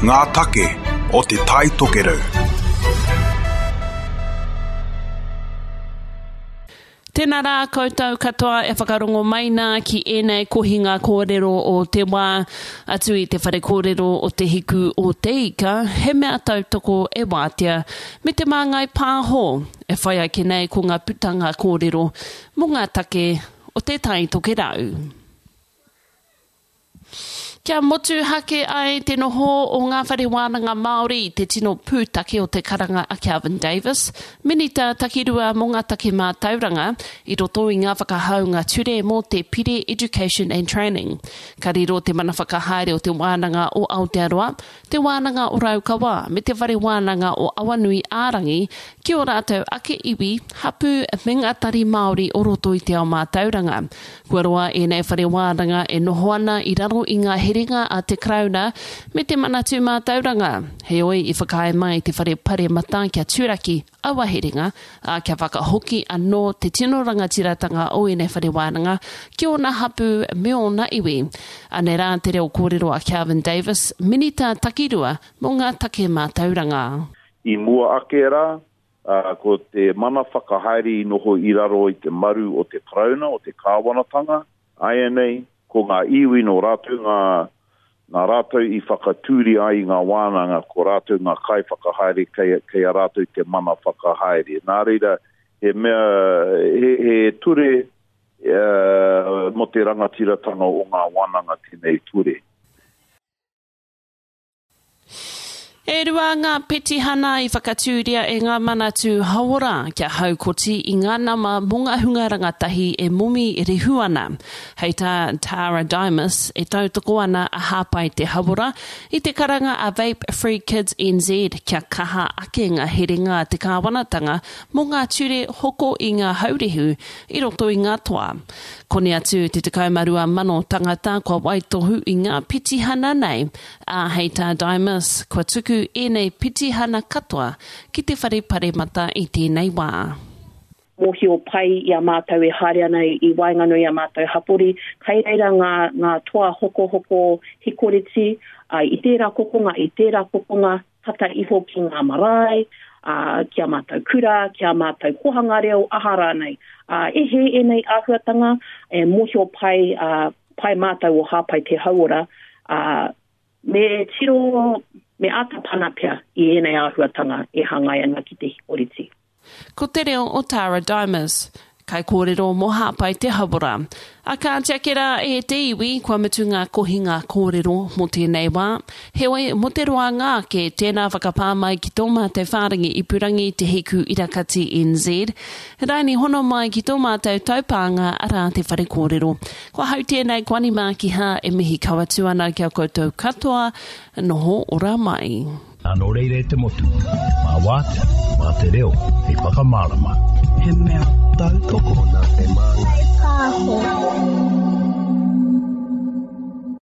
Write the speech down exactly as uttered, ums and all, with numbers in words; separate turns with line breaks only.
ngā take o te tai tokerau.
Tēnā rā koutou katoa e whakarongo maina ki ēnei kohinga kōrero o te wā atu i te whare kōrero o te hiku o te ika, he mea tautoko e wātia me te māngai pāho e whai ake nei ko ngā putanga kōrero mo ngā take o te tai tokerau. Kia motu hake ai te noho o ngā whare wānanga Māori i te tino pūtake o te karanga a Kelvin Davis. Minita takirua mō ngā take mā tauranga i roto i ngā whakahaunga ture mō te Pire Education and Training. Ka riro te mana whakahaere o te wānanga o Aotearoa, te wānanga o Raukawa, me te whare wānanga o Awanui Ārangi, ki o rātou ake iwi, hapu mingatari Māori o roto i te ao mā tauranga. Kua roa e nei whare wānanga e noho ana i raro i ngā heringa a te krauna me te manatu mā tauranga. He oi i whakae mai te whare pare mata kia tūraki awa heringa a kia whakahoki anō te tino rangatiratanga o i nei whare wānanga ki ona hapu me ona iwi. Ane rā te reo kōrero a Kelvin Davis, minita takirua mō ngā take mā tauranga.
I mua ake rā, uh, ko te mana whakahaere i noho i raro i te maru o te krauna, o te kāwanatanga, ai nei, ko ngā iwi no rātou ngā, ngā rātou i whakatūri ai ngā wānanga, ko rātou ngā kai whakahaere kei, kei a rātou te mana whakahaere. Nā reira, he mea, he, he ture uh, mo te rangatiratanga o ngā wānanga tēnei ture.
E rua ngā petihana i whakatūria e ngā manatu hauora kia haukoti i ngā nama mō ngā hunga rangatahi e mumi e rehu ana. Hei tā Tara Dimas e tautoko ana a hāpai te hauora i te karanga a Vape Free Kids N Z kia kaha ake ngā heringa te kāwanatanga mō ngā ture hoko i ngā haurehu i roto i ngā toa. Kone atu te te kaumarua mano tangata kua waitohu i ngā petihana nei a hei tā Dimas kua tuku ēnei pitihana katoa ki te whare pare mata i tēnei wā.
Mohi o pai i a mātou e haere ana i waingano i a mātou hapori, kai reira ngā, ngā toa hoko hoko hikoreti, uh, i tērā kokonga, i tērā kokonga, tata iho ki ngā marae, uh, kia mātou kura, kia mātou kohanga reo ahara nei. Uh, e he ēnei āhuatanga, e mohi o pai, uh, pai mātou o hāpai te hauora, uh, me tiro me ata pana pia i ēnei āhuatanga e hangai ana ki te hikoreti.
Ko te reo o Tara Dimas, kai kōrero mō hāpai te hawara. A ka tiakera e te iwi kua mitu ngā kohinga kōrero mō tēnei wā. Heoi, mō te roa ngā ke tēnā whakapāmai ki tō mātou whārangi i purangi te hiku Irakati N Z. Raini hono mai ki tō mātou taupānga ara te whare kōrero. Kua hau tēnei kwani mā ki hā e mihi kawatu ana kia koutou katoa, noho ora mai.
Ano reire te motu, mā wāte, mā te reo, he whakamārama.
He mea tau toko na te māngai
pāho.